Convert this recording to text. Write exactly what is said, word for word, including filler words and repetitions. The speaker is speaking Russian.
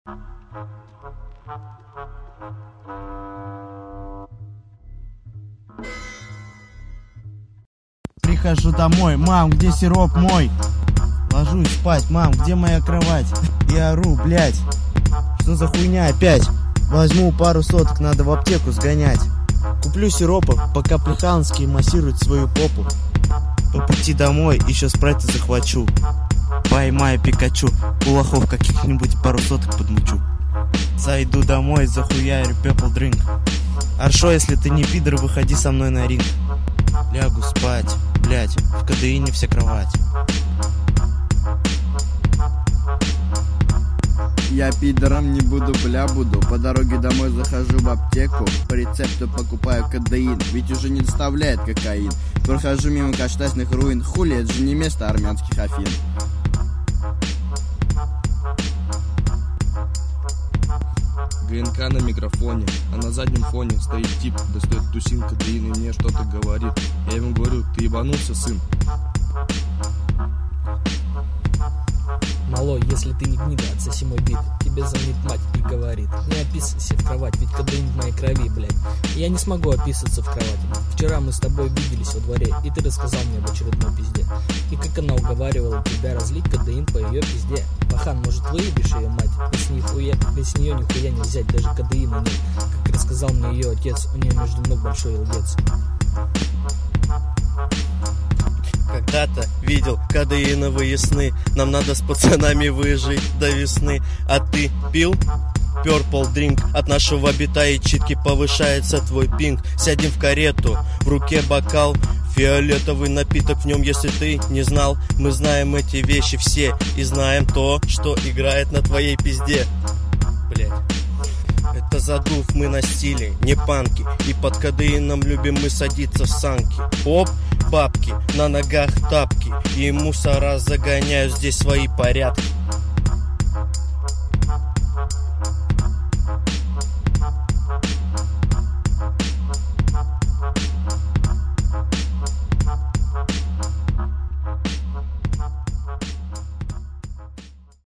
Прихожу домой, мам, где сироп мой? Ложусь спать, мам, где моя кровать? И ору, блять, что за хуйня опять? Возьму пару соток, надо в аптеку сгонять. Куплю сиропов, пока Плехановский массирует свою попу. По пути домой еще спрайта захвачу. Поймаю Пикачу, у лохов каких-нибудь пару соток подмучу. Зайду домой, захуярю Purple Drink. Аршо, если ты не пидор, выходи со мной на ринг. Лягу спать, блять, в кадеине вся кровать. Я пидором не буду, бля буду. По дороге домой захожу в аптеку. По рецепту покупаю кадеин, ведь уже не доставляет кокаин. Прохожу мимо каштанных руин. Хули, это же не место армянских Афин. ГНК на микрофоне, а на заднем фоне стоит тип, достает тусин, кадеин и мне что-то говорит. Я ему говорю: ты ебанулся, сын? Малой, если ты не гнида, отсоси мой бит. Тебе звонит мать и говорит: не описывайся в кровать, ведь кадеин в моей крови, блядь. Я не смогу описываться в кровати. Вчера мы с тобой виделись во дворе, и ты рассказал мне об очередной пизде. И как она уговаривала тебя разлить кадеин по ее пизде. Пахан, может, выебишь ее мать? Ведь с, нихуя, ведь с нее нихуя не взять, даже кадеина нет. Как рассказал мне ее отец, у нее между ног большой лгец. Когда-то видел кадеиновые сны. Нам надо с пацанами выжить до весны. А ты пил Purple Drink? От нашего бита и читки повышается твой пинг. Сядем в карету, в руке бокал, фиолетовый напиток в нем, если ты не знал. Мы знаем эти вещи все и знаем то, что играет на твоей пизде. Блять. Это задув, мы на стиле, не панки. И под кадеином любим мы садиться в санки. Оп, бабки, на ногах тапки. И мусора загоняю здесь свои порядки.